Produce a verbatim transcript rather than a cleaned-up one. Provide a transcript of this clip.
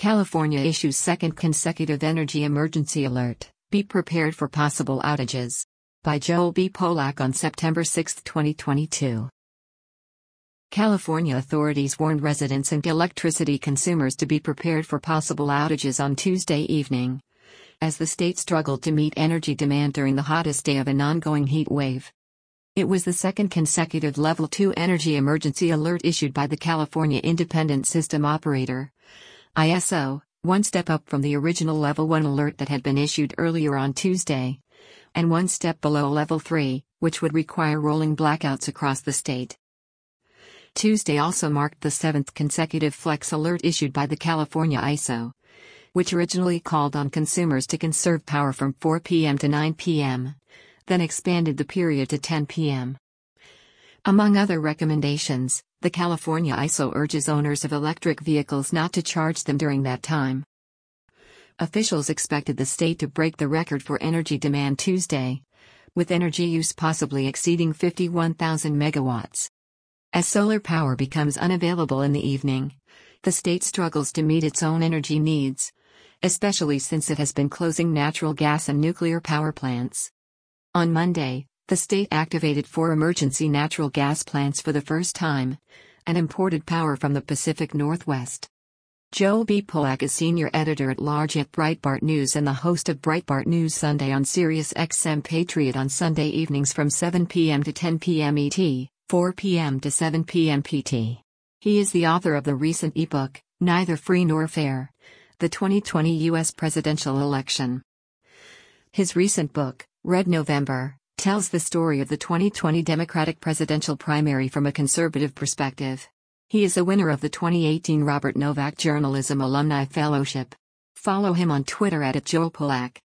California issues second consecutive energy emergency alert. Be prepared for possible outages. By Joel B. Polak on September sixth, twenty twenty-two. California authorities warned residents and electricity consumers to be prepared for possible outages on Tuesday evening, as the state struggled to meet energy demand during the hottest day of an ongoing heat wave. It was the second consecutive Level two energy emergency alert issued by the California Independent System Operator, I S O, one step up from the original Level one alert that had been issued earlier on Tuesday, and one step below Level three, which would require rolling blackouts across the state. Tuesday also marked the seventh consecutive Flex alert issued by the California I S O, which originally called on consumers to conserve power from four p m to nine p m, then expanded the period to ten p m Among other recommendations, the California I S O urges owners of electric vehicles not to charge them during that time. Officials expected the state to break the record for energy demand Tuesday, with energy use possibly exceeding fifty-one thousand megawatts. As solar power becomes unavailable in the evening, the state struggles to meet its own energy needs, especially since it has been closing natural gas and nuclear power plants. On Monday, the state activated four emergency natural gas plants for the first time, and imported power from the Pacific Northwest. Joel B. Polak is senior editor-at-large at Breitbart News and the host of Breitbart News Sunday on Sirius X M Patriot on Sunday evenings from seven p m to ten p m E T, four p m to seven p m P T. He is the author of the recent ebook, Neither Free Nor Fair: The twenty twenty U S Presidential Election. His recent book, Red November, tells the story of the twenty twenty Democratic presidential primary from a conservative perspective. He is a winner of the twenty eighteen Robert Novak Journalism Alumni Fellowship. Follow him on Twitter at Joel Polak.